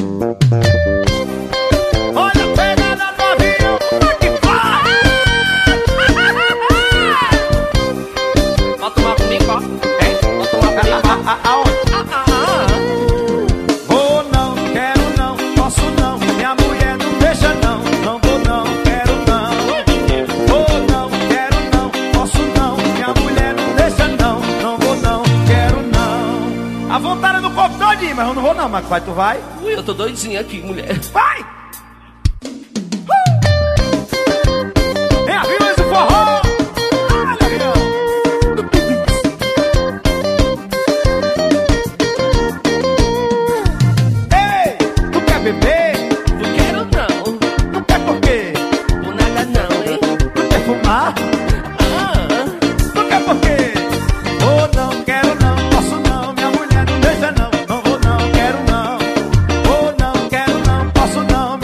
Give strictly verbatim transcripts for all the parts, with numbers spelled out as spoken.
Olha, pega na novinha, como é que faz? Bota uma comigo, ó. Hein? Bota uma comigo, ó. Aonde? Vou não, quero não, posso não, minha mulher não deixa não. Não vou não, quero não. Vou não, quero não, posso não, minha mulher não deixa não. Não vou não, quero não. A vontade é no corpo todinho, mas eu não vou não, mas vai, tu vai? Ui, eu tô doidinha aqui, mulher. Vai! Uh! É a Vila do Forró! Olha, Rio! Ei! Tu quer beber? Não quero não. Não quer por quê? Por nada não, hein? Tu quer fumar? Ah, Não quer por quê? Vou não, quero não, posso não, minha mulher não deixa não. Não vou não, quero não. Vou não, quero não, posso não,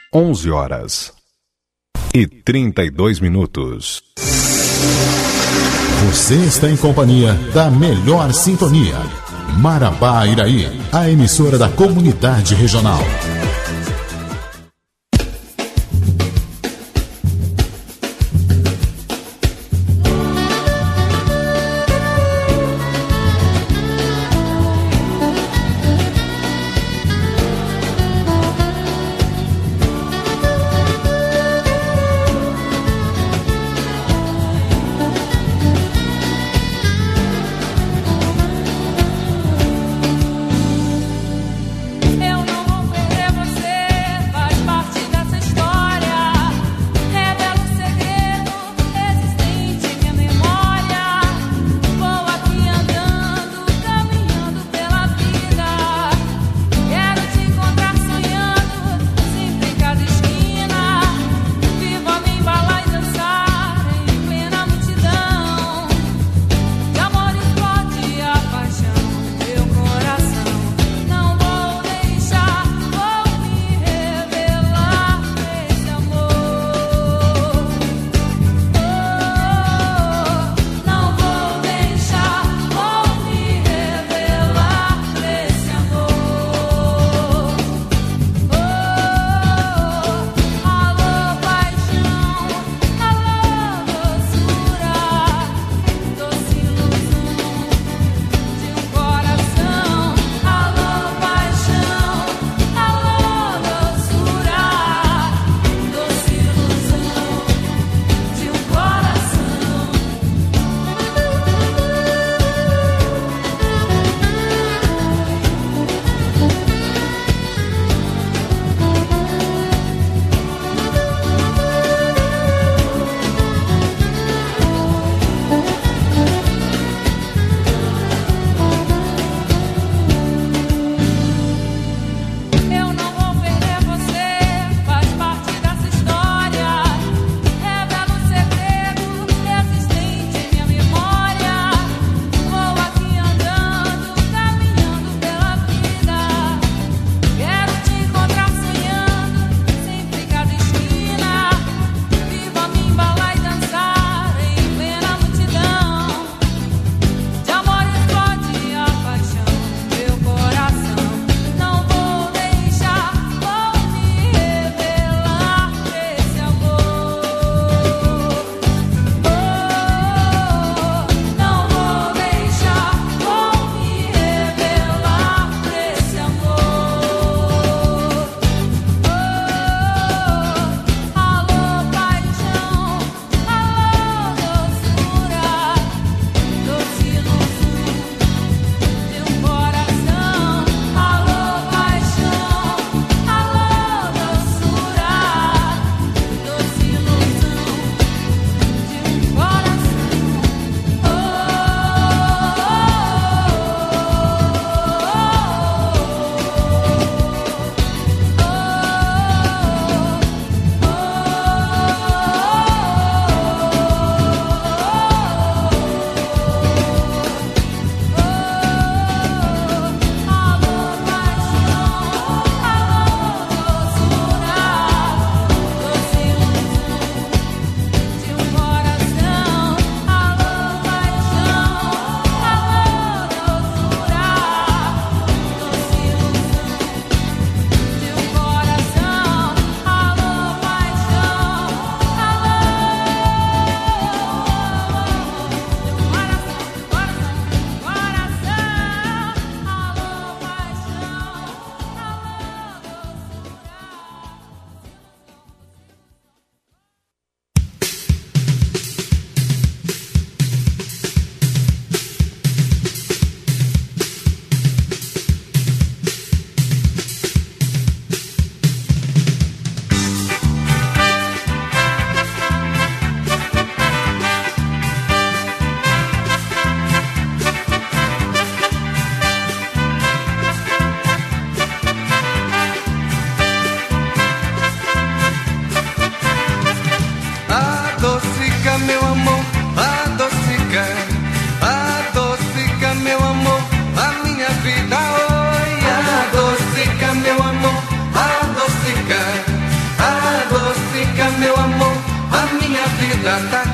onze horas e trinta e dois minutos. Você está em companhia da melhor sintonia. Marabá Iraí, a emissora da comunidade regional. Eu não vou perder você.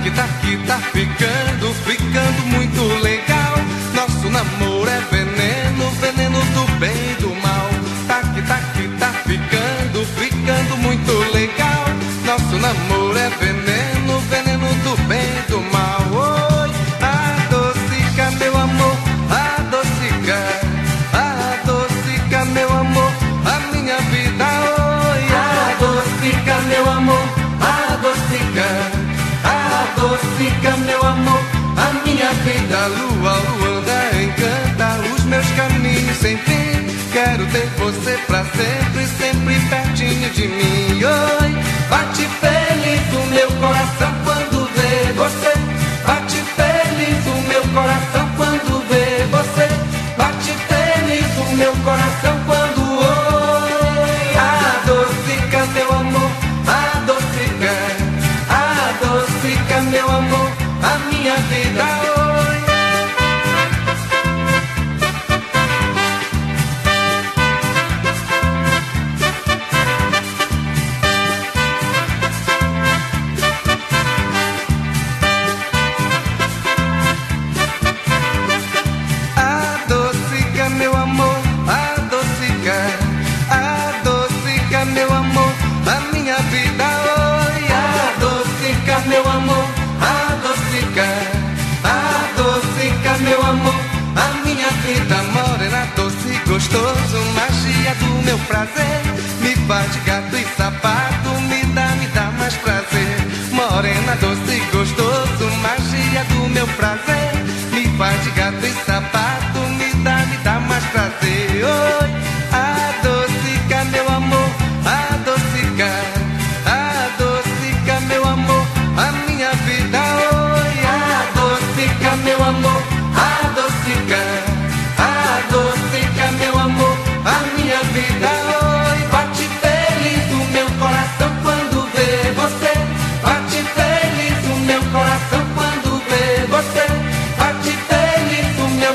que tá que tá ficando, ficando muito legal. Nosso namoro é veneno, veneno do bem e do mal. Tá que tá que tá ficando, ficando muito legal. Nosso namoro é veneno, veneno do bem e do mal. Oi, adocica meu amor, adocica, adocica meu amor, a minha vida. Oi, adocica meu amor, adocica, adocica meu amor, a minha vida. A lua, lua anda, encanta os meus caminhos sem fim. Quero ter você pra sempre, sempre pertinho de mim. Oi, bate feliz o meu coração quando vê você. Bate feliz o meu coração quando vê você. Bate feliz o meu coração quando oi. Adocica meu amor, adocica, adocica meu amor, a minha vida. Oi. Adocica meu amor, adocica, adocica meu amor, a minha vida. Oi, adocica meu amor, adocica, adocica meu amor, a minha vida. Morena, doce, gostoso, magia do meu prazer. Me faz de gato e sapato, me dá, me dá mais prazer. Morena, doce, gostoso, magia do meu prazer. Me faz de gato e sapato, me dá, me dá mais prazer. Oi, adocica meu amor, adocica, adocica meu amor, a minha vida. Oi, adocica meu amor, adocica, adocica meu amor, a minha vida. Oi, bate feliz o meu coração quando vê você. Bate feliz o meu coração quando vê você. Bate feliz o meu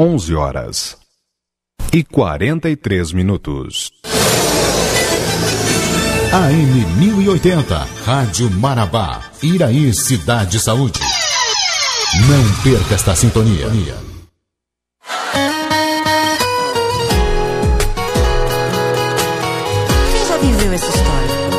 onze horas e quarenta e três minutos. A M mil e oitenta, Rádio Marabá, Iraí, Cidade Saúde. Não perca esta sintonia. Quem já viveu essa história?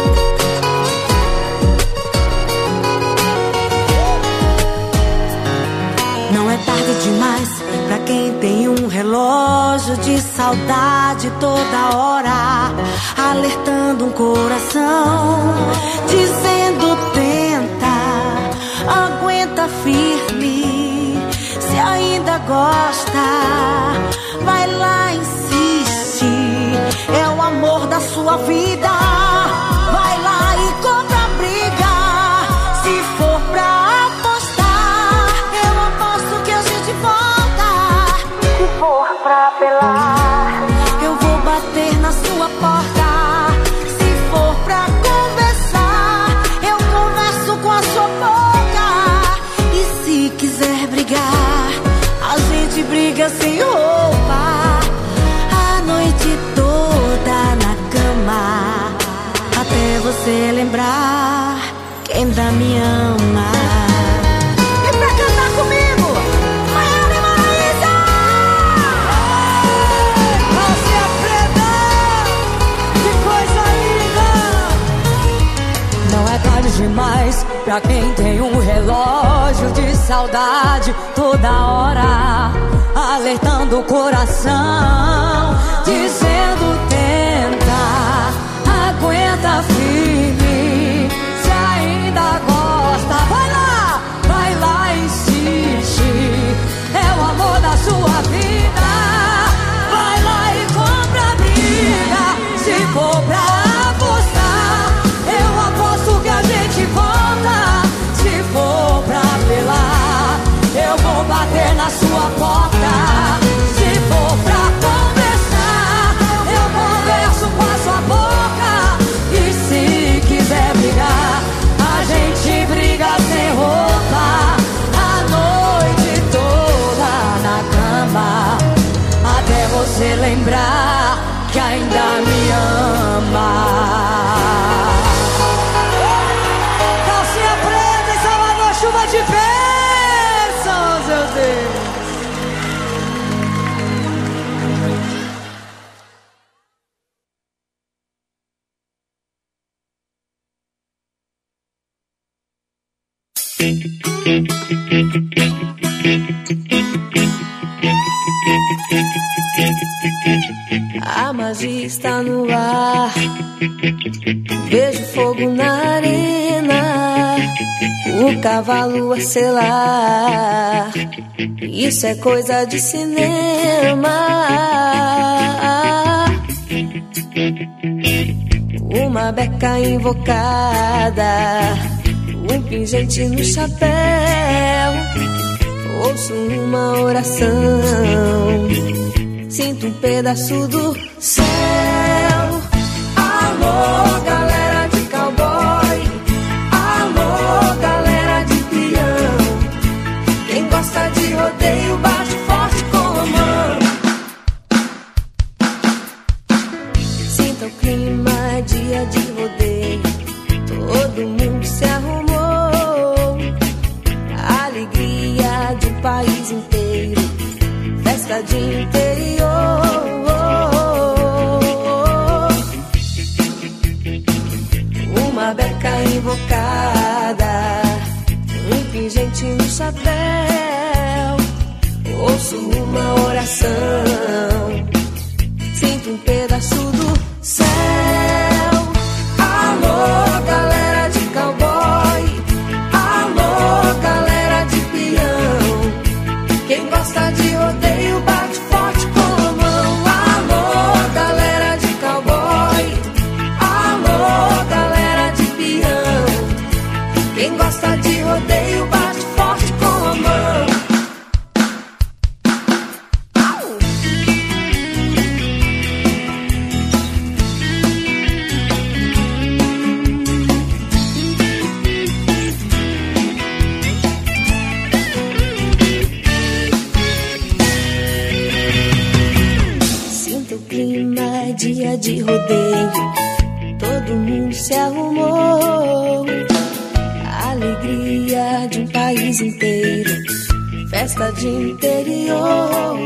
Não é tarde demais pra quem tem um relógio de saudade toda hora, alertando um coração, dizendo tenta, aguenta firme, se ainda gosta, vai lá, insiste, é o amor da sua vida, vai lá e compra a briga, se for pra apostar, eu aposto que a gente volta, se for pra apelar, eu vou bater na sua porta, se for pra conversar, eu converso com a sua boca, e se quiser brigar, a gente briga sem roupa, a noite toda na cama, até você lembrar que ainda me ama. E pra cantar comigo, Maiara e Maraísa! Calcinha preta, que coisa linda! Não é tarde demais pra quem tem um relógio de saudade toda hora, alertando o coração, dizendo tenta, aguenta firme, se ainda gosta, vai lá, vai lá, insiste, é o amor da sua vida, vai lá e compra a briga, se for pra apostar, eu aposto que a gente volta, se for pra apelar, eu vou bater na sua porta, se for pra conversar, eu converso com a sua boca, e se quiser brigar, a gente briga sem roupa, a noite toda na cama, até você lembrar que ainda me ama. Calcinha preta em Salvador, chuva de bênçãos, meu Deus. A magia está no ar, vejo fogo na arena, o cavalo a selar, isso é coisa de cinema. Uma beca invocada, um pingente no chapéu, ouço uma oração, sinto um pedaço do céu. Alô, galera de cowboy, alô, galera de peão, quem gosta de rodeio bate forte com a mão. Sinta o clima, dia de rodeio, todo mundo se arrumou, a alegria de um país inteiro, festa de interior. Uma beca invocada, um pingente no chapéu, ouço uma oração, sinto um pedaço do céu. Alô, galera de cowboy, alô, galera de peão, quem gosta de rodeio bate forte com a mão. Alô, galera de cowboy, alô, galera de peão, quem gosta de rodeio bate forte com a mão. rodeio, todo mundo se arrumou. A alegria de um país inteiro, festa de interior.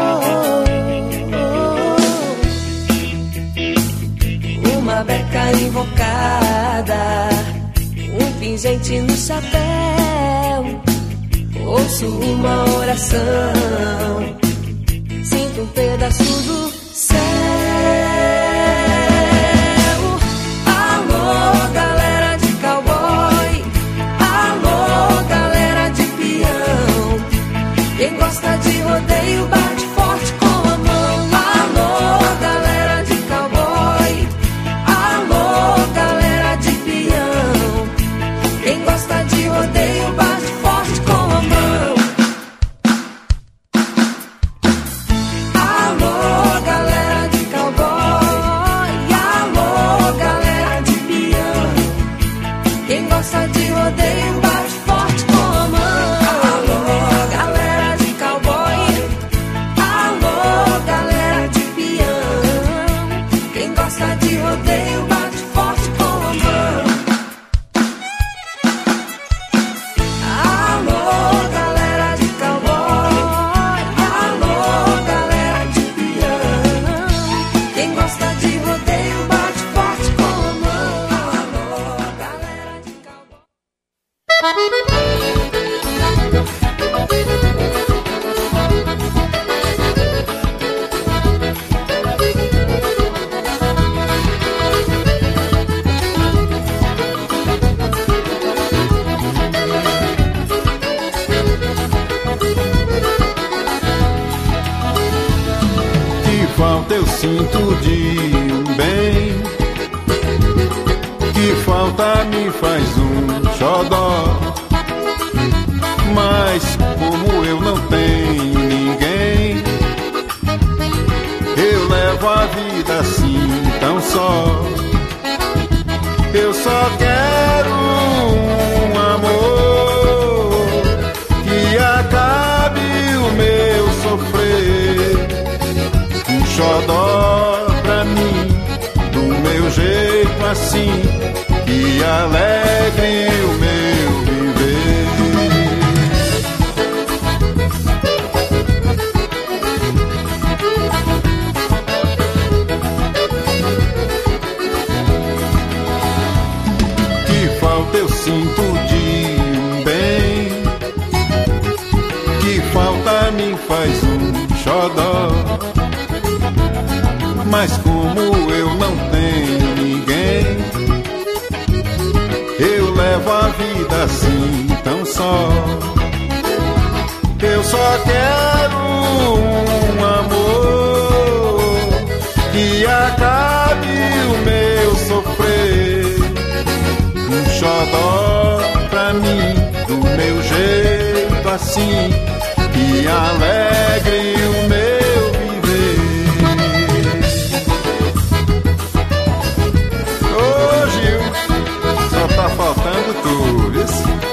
Uma beca invocada, um pingente no chapéu. Ouço uma oração, sinto um pedaço do céu. Alô, galera de cowboy, alô, galera de peão. Quem gosta de rodeio bate forte com a mão. Alô, galera de cowboy, alô, galera de peão. Quem gosta de rodeio bate forte com a mão. Alô, galera de cowboy, alô, galera de peão. Quem gosta de rodeio bate forte com a mão. Alô, galera de cowboy, alô, galera de peão. Quem gosta de rodeio bate forte com a mão. Alô, galera de cowboy, alô, galera de peão. Quem gosta de rodeio bate forte com a mão. Alô, galera de cowboy. Que falta eu sinto de um bem, que falta me faz um xodó. Mas como eu não tenho ninguém, eu levo a vida assim tão só. Eu só quero um amor que acabe o meu sofrer. Um xodó pra mim, do meu jeito assim, que alegre o meu viver. Que falta eu sinto de um bem, que falta me faz um xodó. Mas como eu não tenho ninguém, eu levo a vida assim tão só. Eu só quero um amor que acabe o meu sofrer. Um xodó pra mim, do meu jeito assim, que alegre o meu viver. Ô Gil, só tá faltando tu, viu?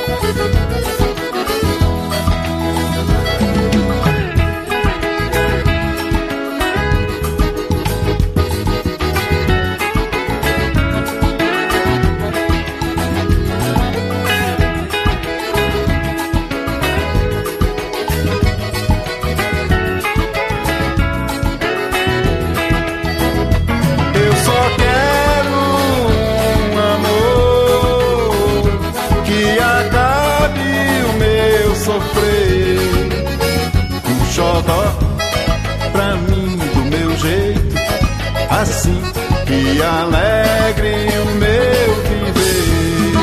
Pra mim, do meu jeito, assim, que alegre o meu viver.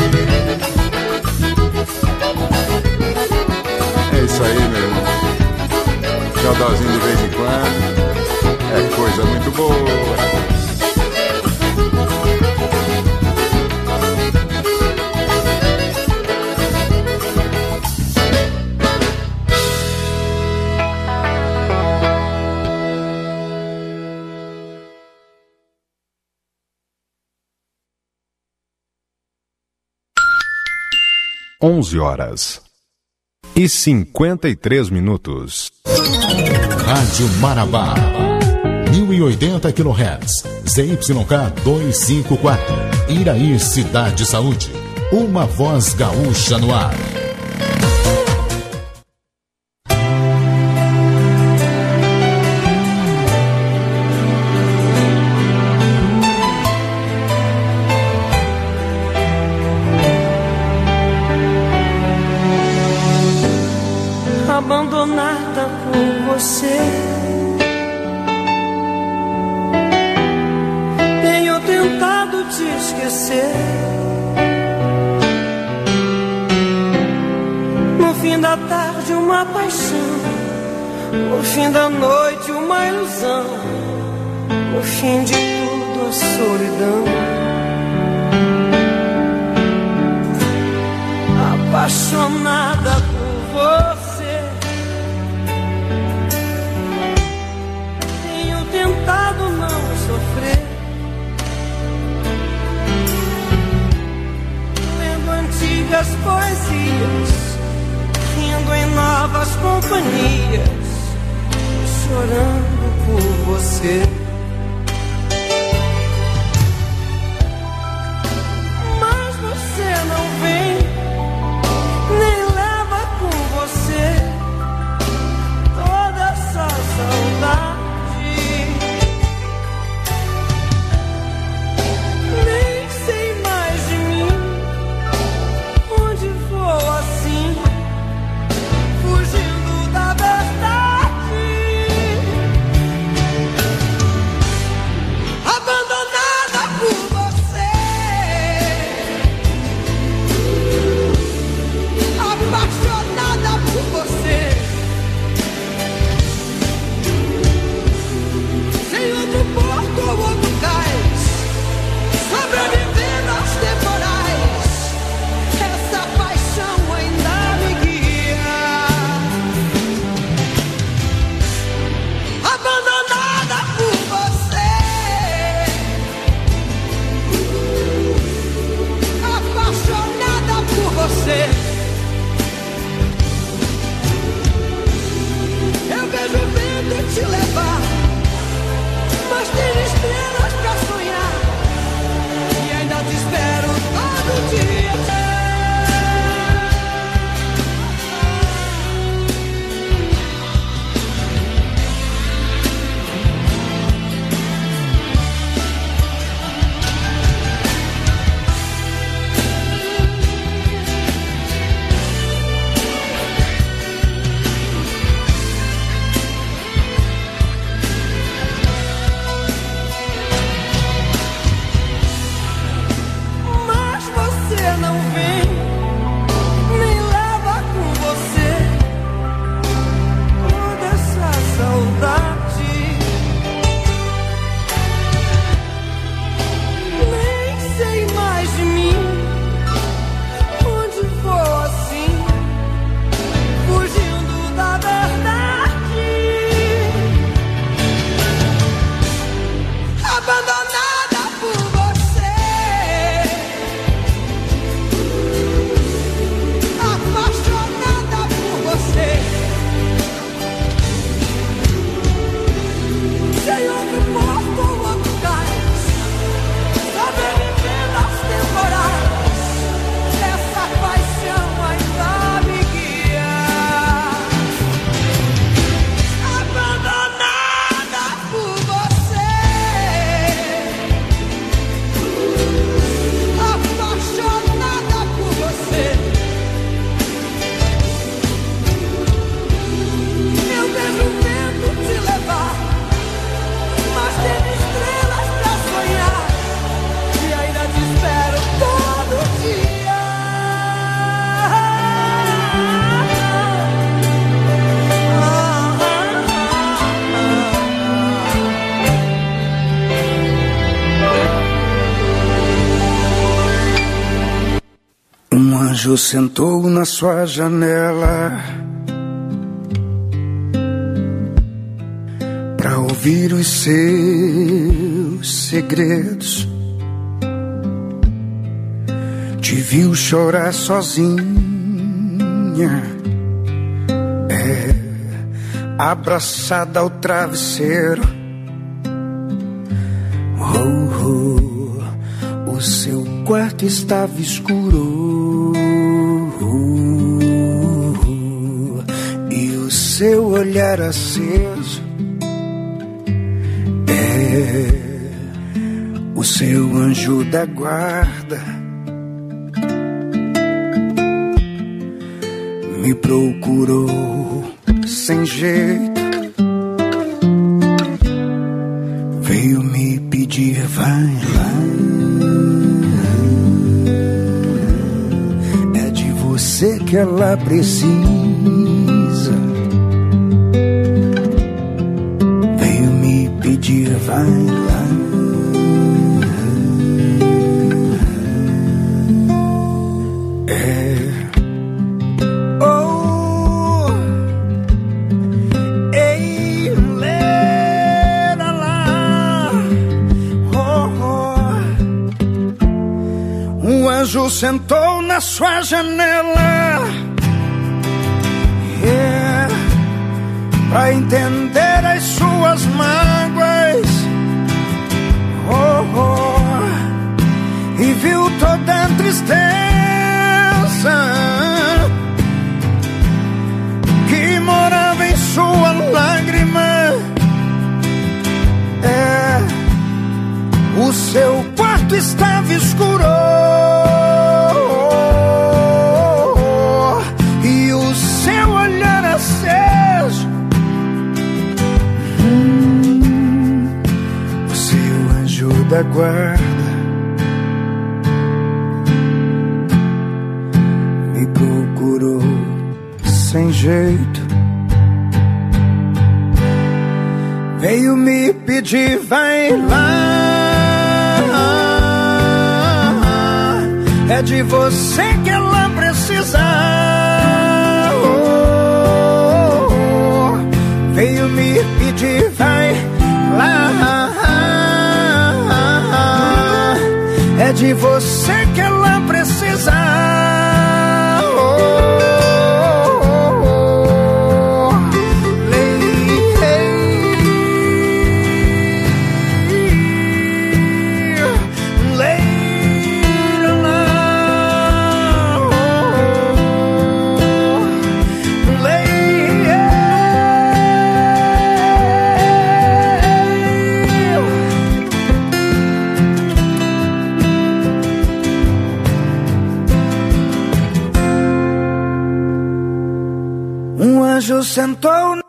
É isso aí, meu irmão. Xodózinho de vez em quando é coisa muito boa. onze horas e cinquenta e três minutos. Rádio Marabá, mil e oitenta quilohertz, Z Y K duzentos e cinquenta e quatro, Iraí Cidade Saúde. Uma voz gaúcha no ar. Abandonada por você, tenho tentado te esquecer. No fim da tarde uma paixão, no fim da noite uma ilusão, no fim de tudo a solidão. Apaixonada por você, tenho tentado não sofrer, lendo antigas poesias, rindo em novas companhias, chorando por você. Mas você não vem, nem leva com você toda essa saudade. Nem sei mais de mim, onde vou assim, fugindo da verdade. Abandonada por você, apaixonada por você, sem outro porto ou outro cais, sobrevivendo aos temporais, essa paixão ainda me guia. Abandonada por você, apaixonada por você, eu vejo o vento te levar, mas tem estrelas pra sonhar, e ainda te espero todo dia. Mas você não vem, nem leva com você toda essa saudade. Nem sei mais de mim, onde vou assim, fugindo da verdade. Abandonada por você, apaixonada por você, sem outro porto ou outro cais, sobrevivendo aos temporais, essa paixão ainda me guia. Abandonada por você, apaixonada por você, eu vejo o vento te levar, mas tem estrelas pra sonhar, e ainda te espero todo dia. Um anjo sentou na sua janela pra ouvir os seus segredos. Te viu chorar sozinha, é, abraçada ao travesseiro, quarto estava escuro e o seu olhar aceso é o seu anjo da guarda. Me procurou sem jeito, veio me pedir, vai lá. É de você que ela precisa. Veio me pedir, vai lá. É. Oh, ei, lera lá. Oh, oh. Um anjo sentou na sua janela, yeah, pra entender as suas mágoas. Oh, oh. E viu toda a tristeza que morava em sua lágrima. É, o seu quarto estava escuro e o seu olhar aceso. Hum, o seu anjo da guarda sem jeito, veio me pedir, vai lá. É de você que ela precisa. Oh, oh, oh. Veio me pedir, vai lá. É de você que ela precisa. Um anjo sentou.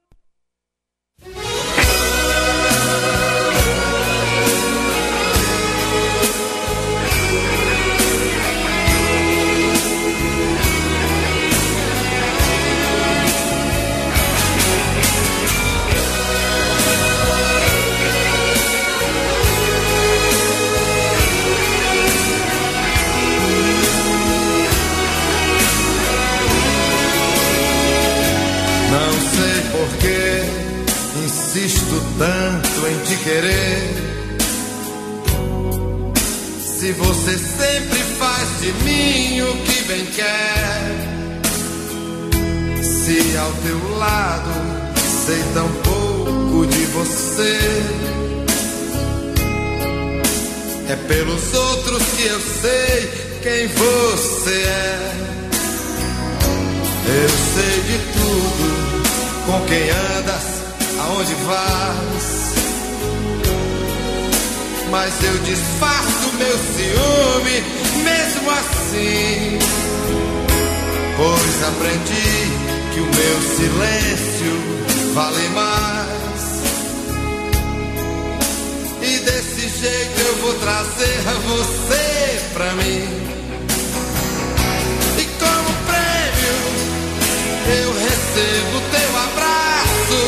Insisto tanto em te querer. Se você sempre faz de mim o que bem quer. Se ao teu lado sei tão pouco de você. É pelos outros que eu sei quem você é. Eu sei de tudo, com quem andas, aonde vais, mas eu disfarço meu ciúme mesmo assim, pois aprendi que o meu silêncio vale mais. E desse jeito eu vou trazer você pra mim. E como prêmio eu recebo teu abraço,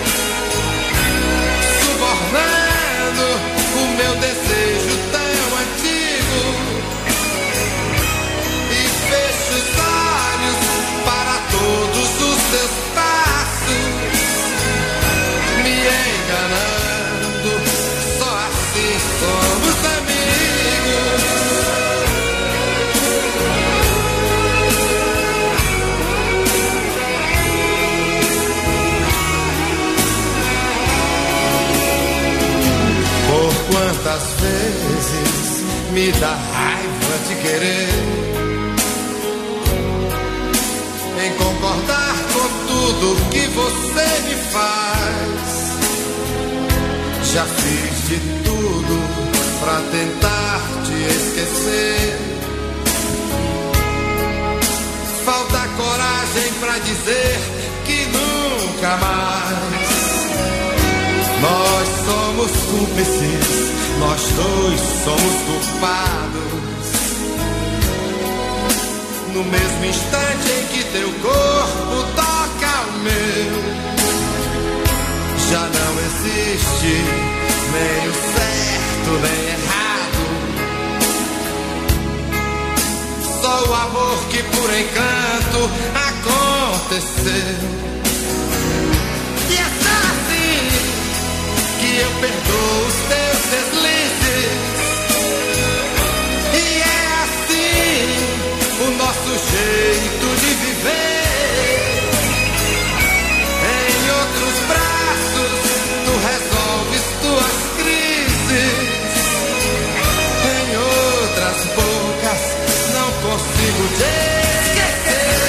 subornando o meu desejo tão antigo, e fecho os olhos para todos os teus passos, me enganando. Só assim somos amigos. Outras vezes me dá raiva de querer em concordar com tudo que você me faz. Já fiz de tudo pra tentar te esquecer. Falta coragem pra dizer que nunca mais. Nós somos cúmplices, nós dois somos culpados. No mesmo instante em que teu corpo toca o meu, já não existe nem o certo nem errado. Só o amor que por encanto aconteceu. E é só assim que eu perdoo os teus deslizes. E é assim o nosso jeito de viver. Em outros braços tu resolves tuas crises. Em outras bocas não consigo te esquecer.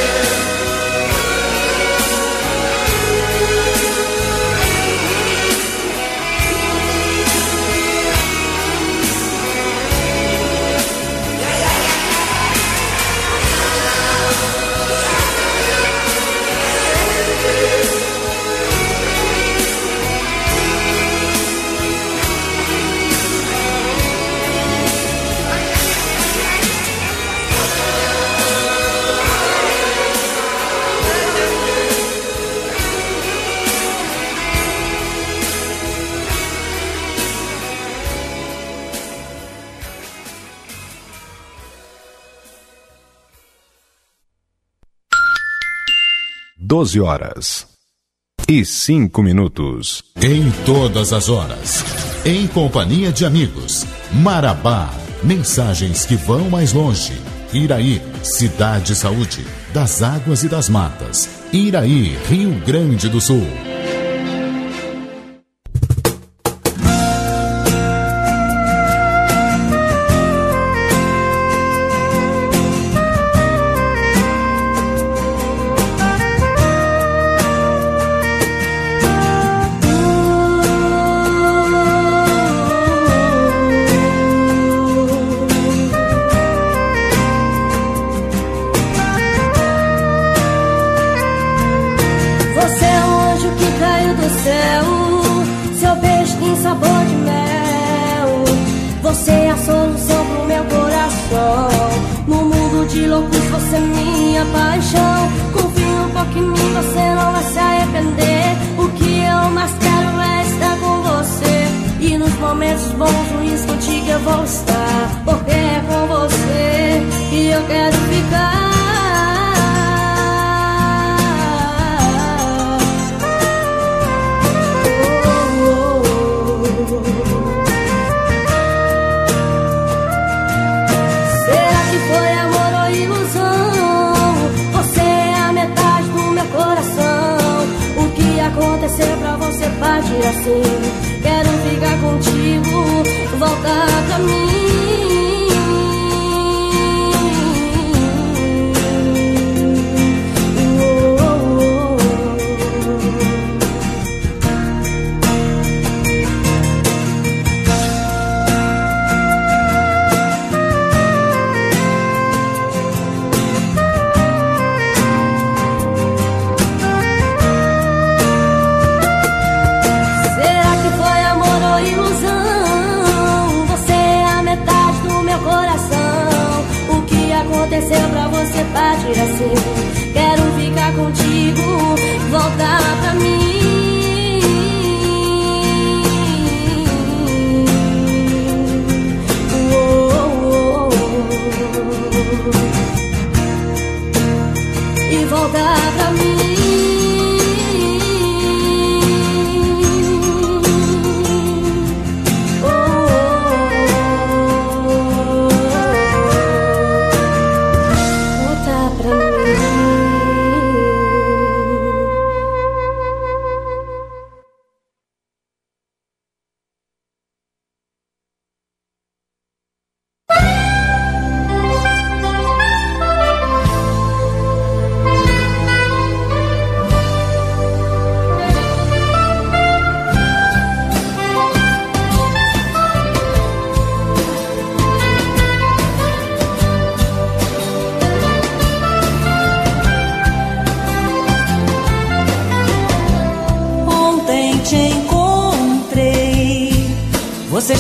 doze horas e cinco minutos. Em todas as horas, em companhia de amigos. Marabá, mensagens que vão mais longe. Iraí, Cidade Saúde, das águas e das matas. Iraí, Rio Grande do Sul. Será que foi amor ou ilusão? Você é a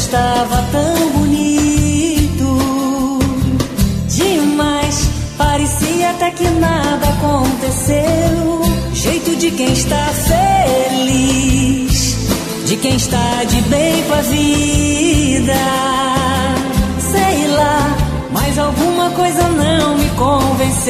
estava tão bonito demais, parecia até que nada aconteceu. Jeito de quem está feliz, de quem está de bem com a vida. Sei lá, mas alguma coisa não me convenceu.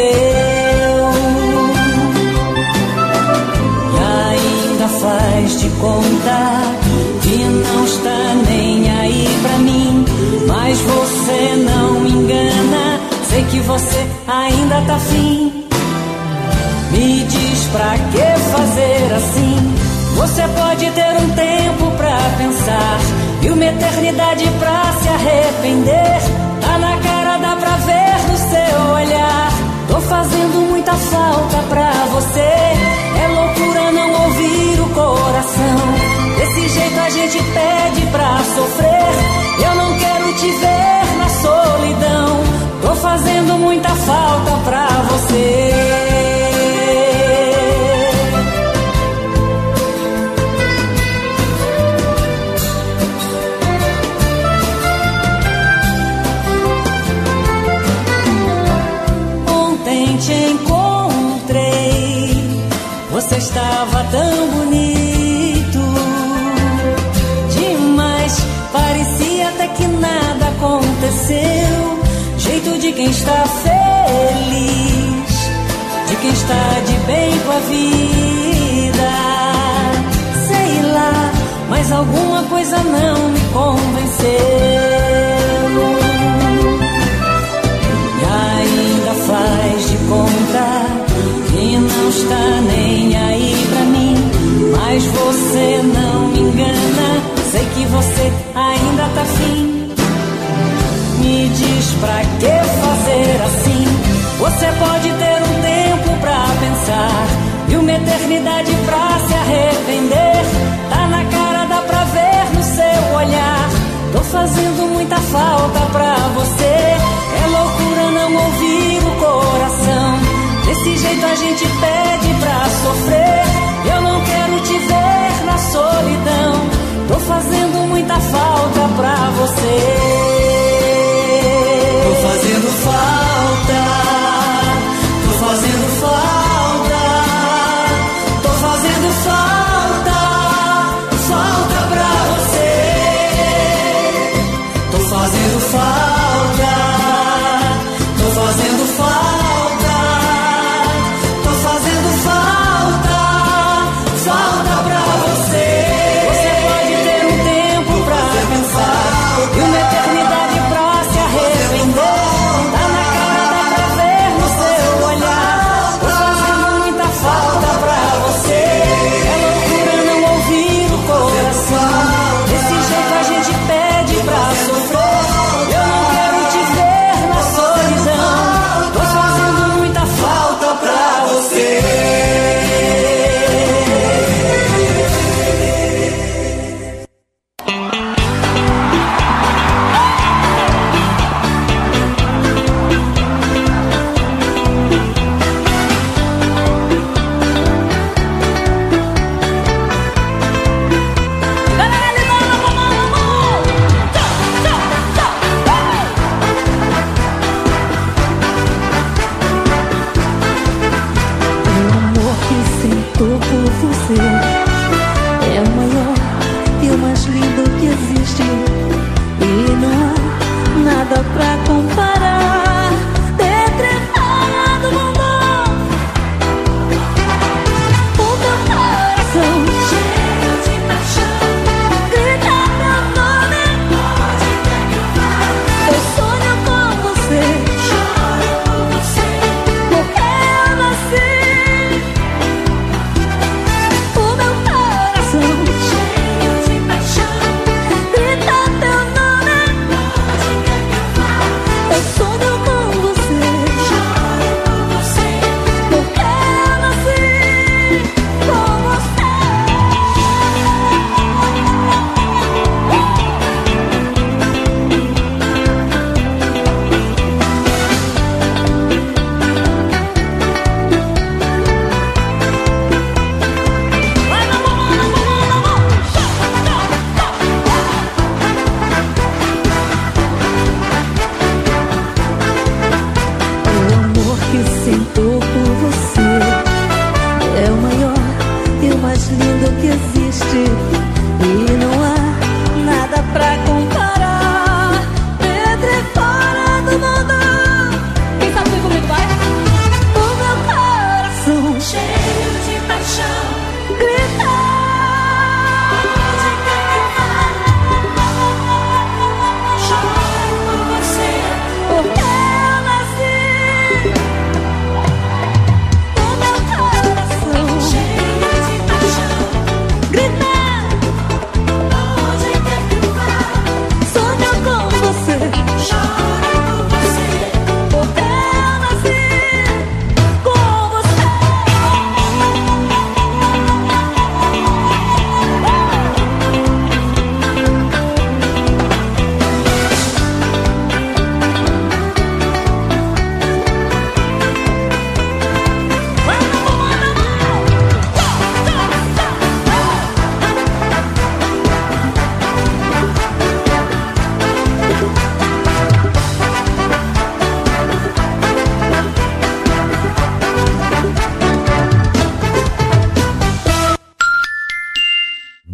E ainda faz de conta que não está nem aí pra mim, mas você não me engana, sei que você ainda tá afim. Me diz pra que fazer assim? Você pode ter um tempo pra pensar e uma eternidade pra se arrepender. Tá na cara, dá pra ver no seu olhar. Tô fazendo muita falta pra você. É loucura não ouvir o coração. Desse jeito a gente pede pra sofrer. Eu não quero te ver na solidão. Tô fazendo muita falta pra você. Te encontrei, você estava tão bonito demais, parecia até que nada aconteceu. Jeito de quem está feliz, de quem está de bem com a vida. Sei lá, mas alguma coisa não me convenceu. Ainda faz de conta que não está nem aí pra mim, mas você não me engana, sei que você ainda tá afim. Me diz pra que fazer assim? Você pode ter um tempo pra pensar e uma eternidade pra se arrepender. Tá na cara, dá pra ver no seu olhar. Tô fazendo muita falta pra você. É loucura não ouvir o coração. Desse jeito a gente pede pra sofrer. Eu não quero te ver na solidão. Tô fazendo muita falta pra você. Tô fazendo falta. Tô fazendo falta. Tô fazendo falta. Falta pra você. Tô fazendo falta. Tô fazendo falta, tô fazendo falta, falta pra você. Você pode ter um tempo pra pensar e uma eternidade pra se arrepender. Tá na cara, dá pra ver no seu olhar. Tô fazendo muita falta pra você. É loucura não ouvir o coração. Desse jeito a gente pede pra sofrer. Eu não quero te ver na solidão. Tô fazendo muita falta pra você. É o maior e o mais lindo que existe, e não há nada pra comparar. Decretado do mundo, o teu coração cheio de paixão, grita teu nome, eu sonho com você, choro por você, porque eu nasci. Cheio de paixão, grita teu nome,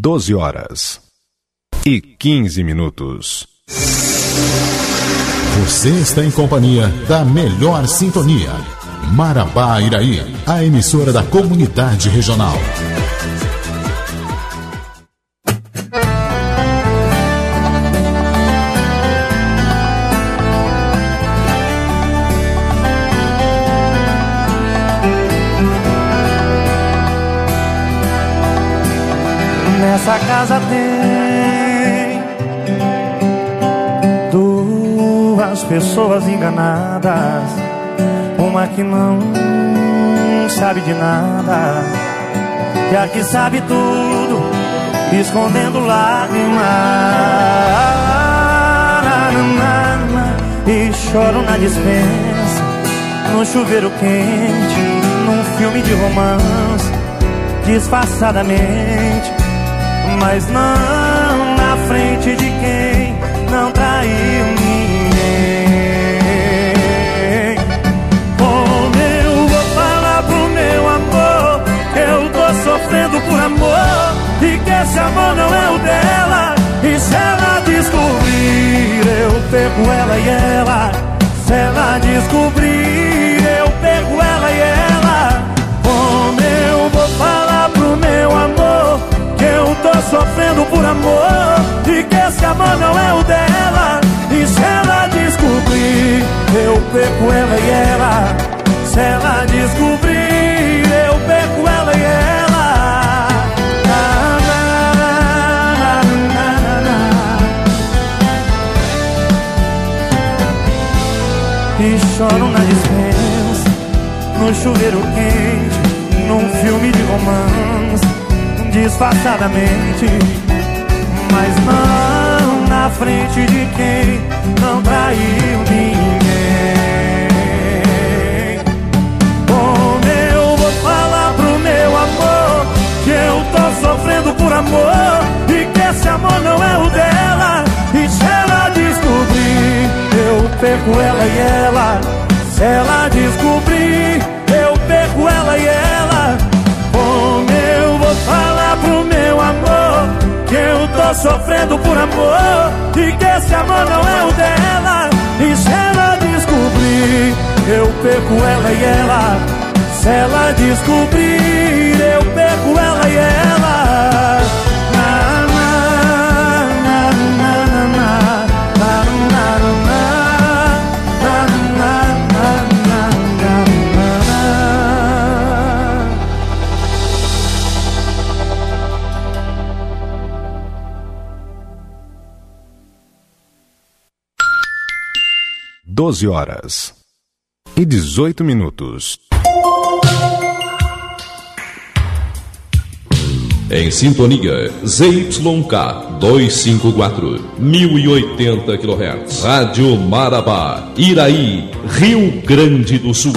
doze horas e quinze minutos. Você está em companhia da melhor sintonia. Marabá Iraí, a emissora da comunidade regional. Nessa casa tem duas pessoas enganadas, uma que não sabe de nada e a que sabe tudo, escondendo lágrimas. E choro na dispensa, no chuveiro quente, num filme de romance, disfarçadamente, mas não na frente de quem não traiu ninguém. Como eu vou falar pro meu amor que eu tô sofrendo por amor e que esse amor não é o dela? E se ela descobrir, eu pego ela e ela. Se ela descobrir, eu pego ela e ela. Como eu vou falar pro meu amor que eu tô sofrendo por amor e que esse amor não é o dela? E se ela descobrir, eu pego ela e ela. Se ela descobrir, eu pego ela e ela. Na, na, na, na, na, na. E choro na dispensa, no chuveiro quente, num filme de romance, disfarçadamente, mas não na frente de quem não traiu ninguém. Como eu vou falar pro meu amor que eu tô sofrendo por amor e que esse amor não é o dela? E se ela descobrir, eu pego ela e ela. Se ela descobrir, eu pego ela e ela. Como eu vou falar pro meu amor que eu tô sofrendo por amor e que esse amor não é o dela? E se ela descobrir, eu pego ela e ela. Se ela descobrir, eu pego ela e ela. Na, na, na, na, na, na, na, na, na, doze horas e dezoito minutos. Em sintonia, Z Y K duzentos e cinquenta e quatro, mil e oitenta quilohertz. Rádio Marabá, Iraí, Rio Grande do Sul.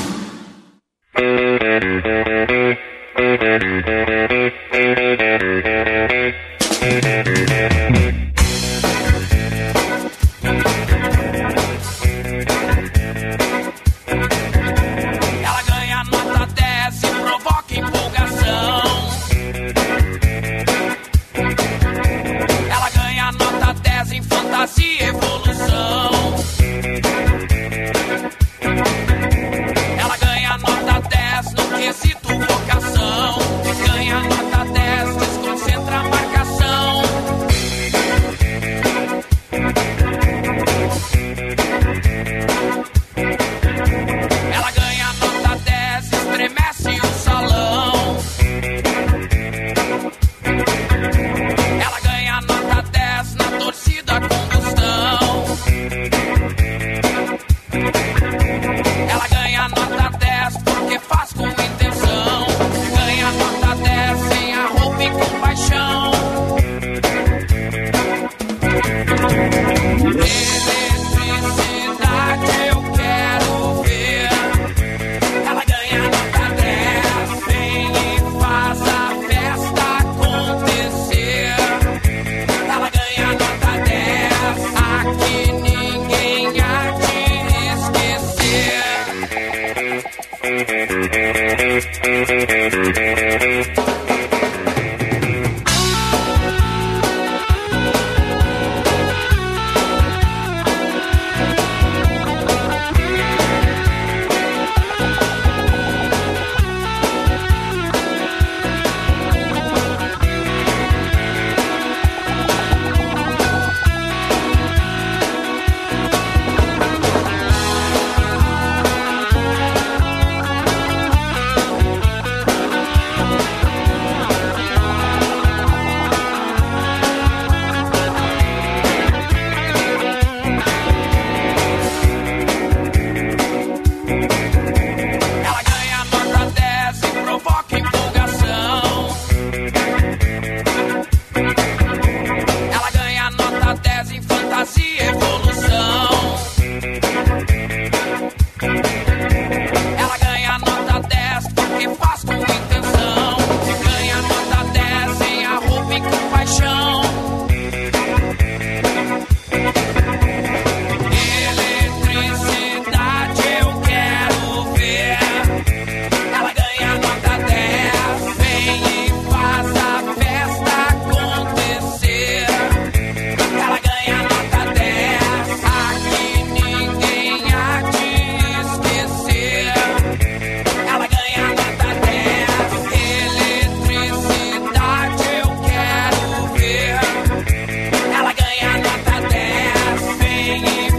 vem e